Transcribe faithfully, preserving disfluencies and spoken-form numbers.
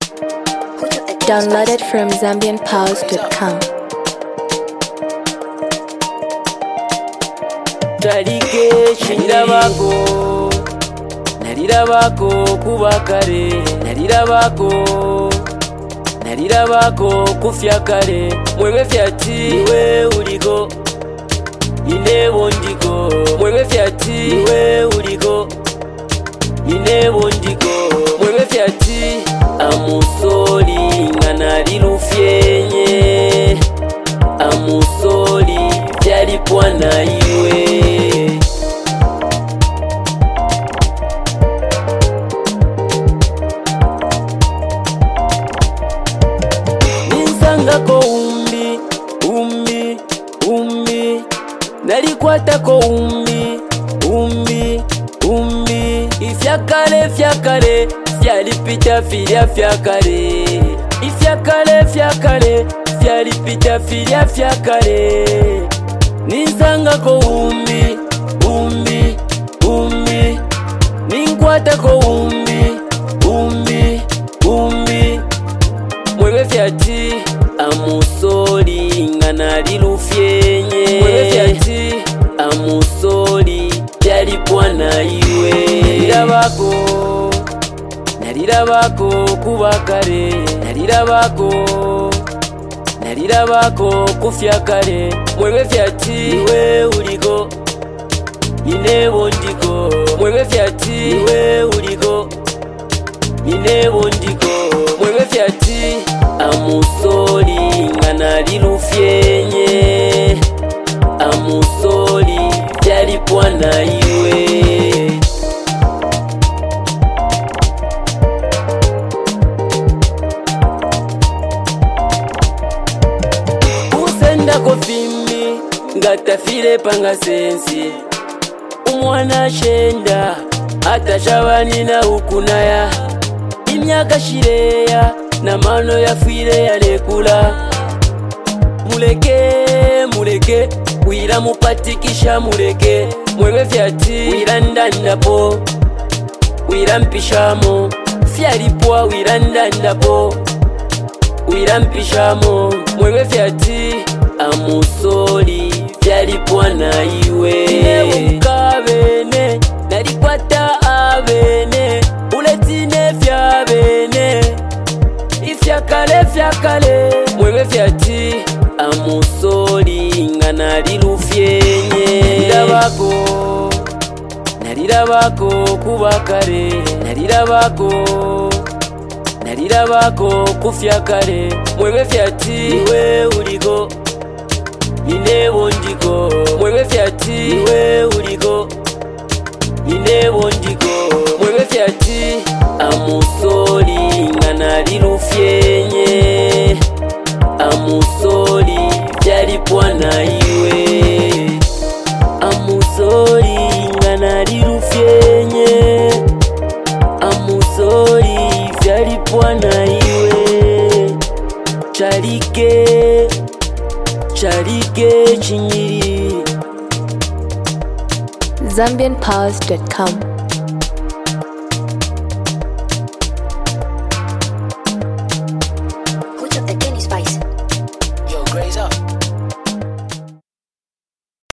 Downloaded from zambian pals dot com. Tarike shindabako narirabako kubakare narirabako narirabako kufya kare mwewe fyati we uliko ninebo ndiko mwewe fyati we uliko ninebo ndiko mwewe fyati amusoli nganari rufyenye amusoli byalipwa na iwe ninsangako umbi umbi umbi nalikwatako umbi umbi umbi ifyakale fyakale fyalipita filya fyakale ifyakale fyakale fyalipita filya fyakale ninsangako umbi umbi umbi ninkwatako umbi umbi umbi mwewe fyati amusoli nganali rufyenye mwewe fyati amusoli byalipwa na iwe narirabako narirabako kubakare narirabako narirabako kufya kare mwewe fyati we uliko ninebo ndiko mwewe fyati we uliko ninebo ndiko mwewe fyati amusoli nganali rufyenye amusoli byalipwa na iwe usendako fimbi ngatafile panga sensi umwana shenda atashabanina ukunaya imyaka shireya na mano yafwile yalekula muleke muleke wira mupatikisha muleke mwewe fyati wira ndandapo wira mpishamo fyalipwa wira ndandapo wira mpishamo mwewe fyati amusoli vyalipwa na iwe nebukabene nalikwata abene uletine fyabene ifyakale fyakale mwewe fyati amusoli nganali rufyenye narirabako narirabako kubakare narirabako narirabako kufya kare mwewe fyati we uliko ninebo ndiko mwewe fyati we uliko ninebo ndiko mwewe fyati amusoli nganali rufyenye amusoli byalipwa na iwe amusoli nganali rufyenye amusoli byalipwa na iwe charike charike chinyiri zambian pals dot com.